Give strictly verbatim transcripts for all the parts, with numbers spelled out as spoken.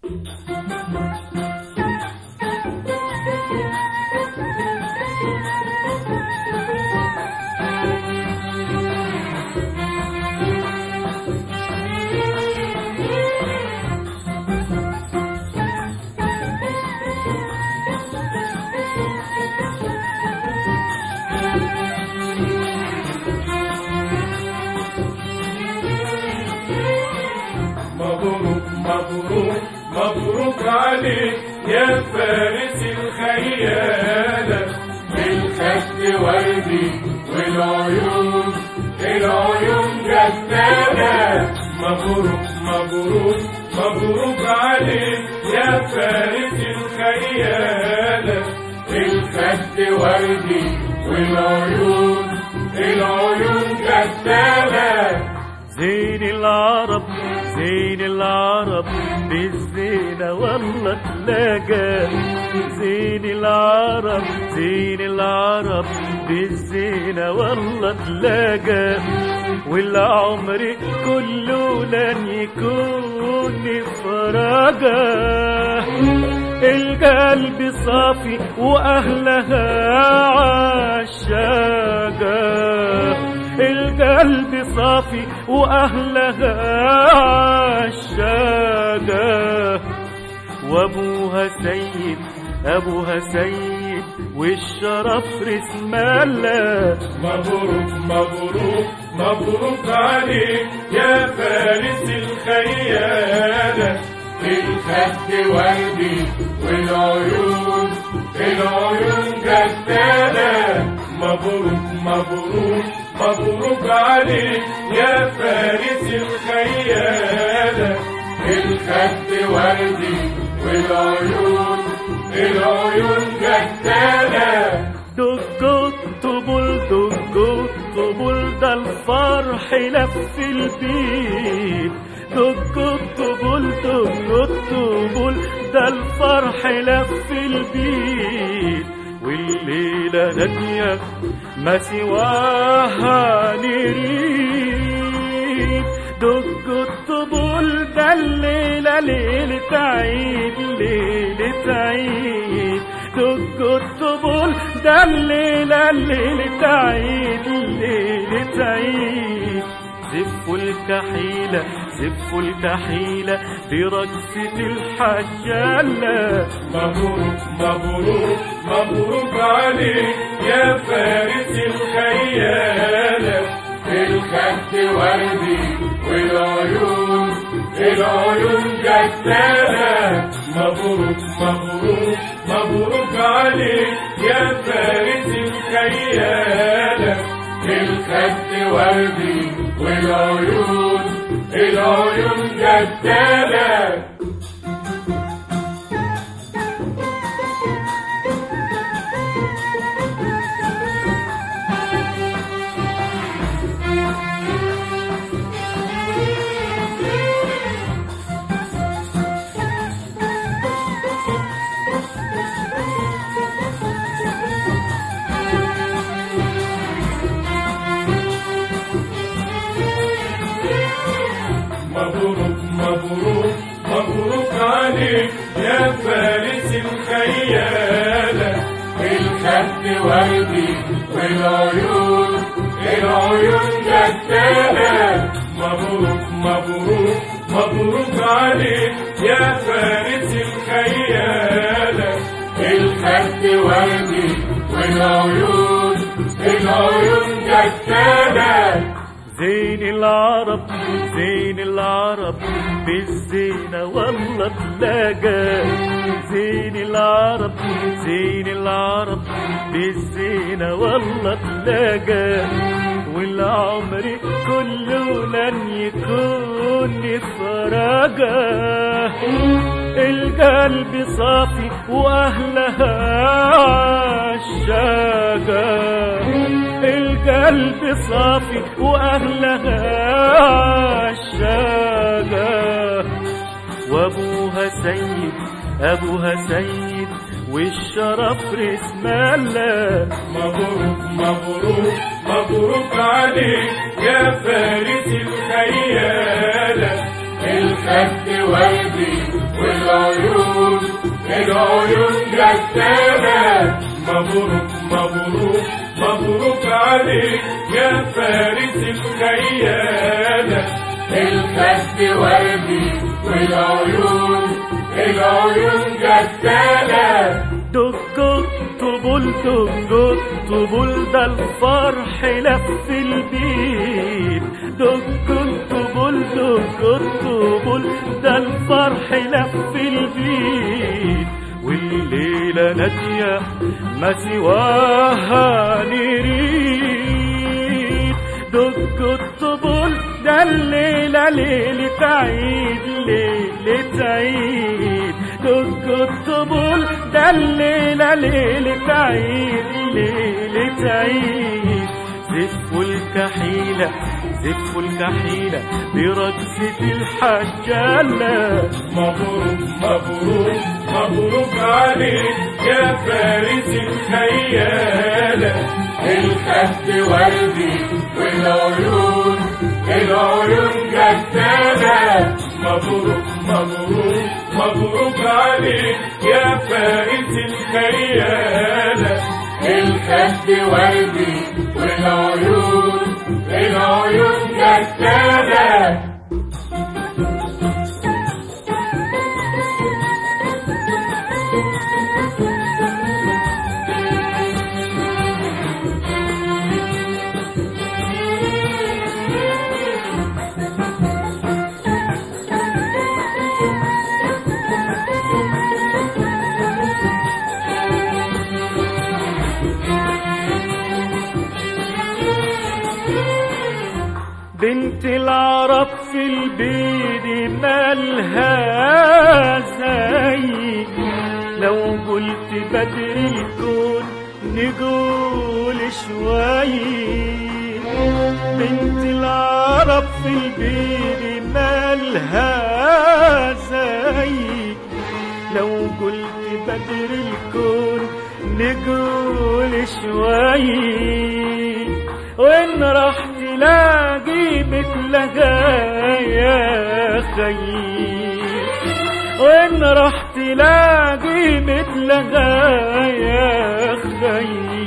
مبروك مبروك مبروك عليك يا فارس الخيالة، بالخد وردي والعيون العيون جدالة. مبروك مبروك مبروك عليك يا فارس الخيالة، بالخد وردي والعيون العيون جدالة. زين العرب زين العرب بالزينة والله تلاقى، زين العرب زين العرب بالزينة والله تلاقى، والعمر كله لن يكون فراقة. القلب صافي وأهلها عشاقة، القلب صافي وأهلها عشاقة، وأبوها سيد أبوها سيد والشرف رسم الله. مبروك مبروك مبروك عليك يا فارس الخيالة، بالخد وردي والعيون العيون جدالة. مبروك مبروك مبروك عليك يا فارس الخيالة، بالخد وردي والعيون العيون جدالة. دقوا الطبول دقوا الطبول ده الفرح لف البيت، دقوا الطبول دقوا الطبول ده الفرح لف البيت، والليلة نادية ما سواها نريد. دقوا الطبول ده الليلة ليلة عيد ليلة عيد، دقوا الطبول ده الليلة ليلة عيد ليلة عيد. زفوا الكحيلة زفوا الكحيلة برقصة الحجالة. مبروك مبروك مبروك عليك يا فارس الخيالة، بالخد وردي والعيون العيون جدالة. مبروك مبروك مبروك عليك يا فارس الخيالة، بالخد وردي والعيون العيون جدالة. مبروك مبروك مبروك عليك يا فارس الخيالة، بالخد وردي والعيون العيون جدالة. مبروك مبروك مبروك عليك يا فارس الخيالة، بالخد وردي والعيون العيون جدالة. زين العرب زين العرب بالزينة والله تلاقى، زين العرب زين العرب بالزينة والله تلاقى، والعمر كله لن يكون فراقة. القلب صافي وأهلها عشاقة، القلب صافي وأهلها عشاقة، وأبوها سيد أبوها سيد والشرف رسم الله. مبروك مبروك مبروك عليك يا فارس الخيالة، الخد وردي والعيون العيون جدالة. مبروك مبروك مبروك عليك يا فارس الخيالة. الخد وردي والعيون العيون جدالة. دق الطبول دق الطبول ده الفرح لف البيت. دق الطبول دق الطبول ده الفرح لف البيت. والليلة نادية ما سواها نريد. دق الطبول ده الليلة ليلة عيد ليلة عيد. دق الطبول ده الليلة ليلة عيد ليلة عيد. زفوا الكحيلة زفوا الكحيلة برقصة الحجالة. مبروك مبروك مبروك عليك يا فارس الخيالة. الخد وردي والعيون العيون جدالة. مبروك مبروك مبروك عليك يا فارس الخيالة. الخد وردي والعيون العيون جدالة. بنت العرب في البيت مالها زي. لو قلت بدر الكون نقول شوي. بنت العرب في البيت مالها زي. لو قلت بدر الكون نقول شوي. وإن راح تلاقي مثلها يا خي. وإن راح تلاقي مثلها يا خي.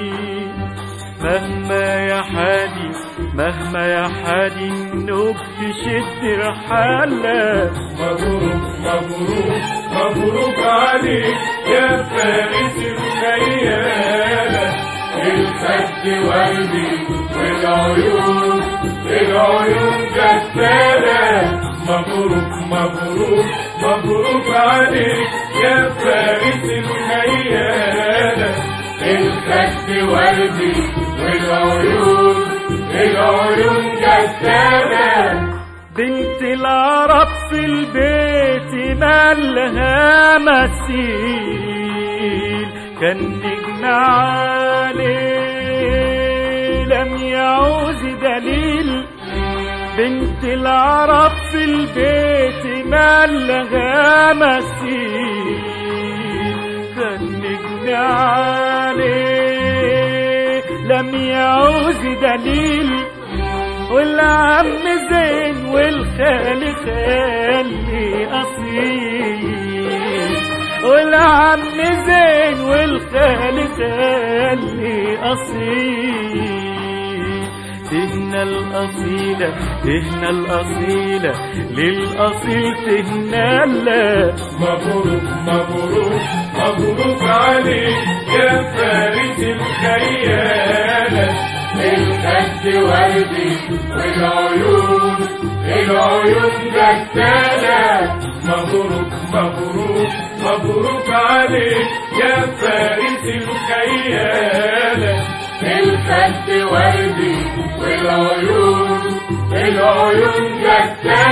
مهما يا حادي مهما يا حادي النوب تشد رحالة. مبروك مبروك مبروك عليك يا فارس الخيالة. الخد وردي والعيون العيون جدالة. مبروك مبروك مبروك عليك يا فارس الخيالة. الخد وردي والعيون العيون جدالة. بنت العرب في البيت مالها مثيل. كان نجم عليه لم يعوز دليل. بنت العرب في البيت مالها مثيل. كان نجم عليه لم يعوز دليل. والعم زين والخال خالي أصيل. والعم زين والخال خالي أصيل. تهنى الأصيلة تهنى الأصيلة للأصيل تهنى لا. مبروك مبروك مبروك عليك يا فارس الخيالة. الخد وردي والعيون العيون جدالة. مبروك مبروك مبروك عليك يا فارس الخيالة. الخد وردي والعيون العيون جدالة.